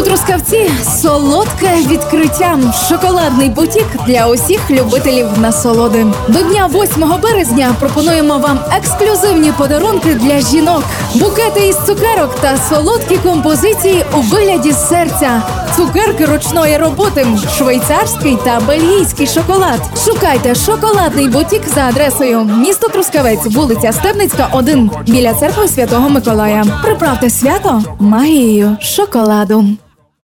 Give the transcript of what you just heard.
Трускавці – солодке відкриття. Шоколадний бутік для усіх любителів насолоди. До дня 8 березня пропонуємо вам ексклюзивні подарунки для жінок. Букети із цукерок та солодкі композиції у вигляді серця. Цукерки ручної роботи, швейцарський та бельгійський шоколад. Шукайте шоколадний бутік за адресою місто Трускавець, вулиця Стебницька, 1, біля церкви Святого Миколая. Приправте свято магією шоколаду.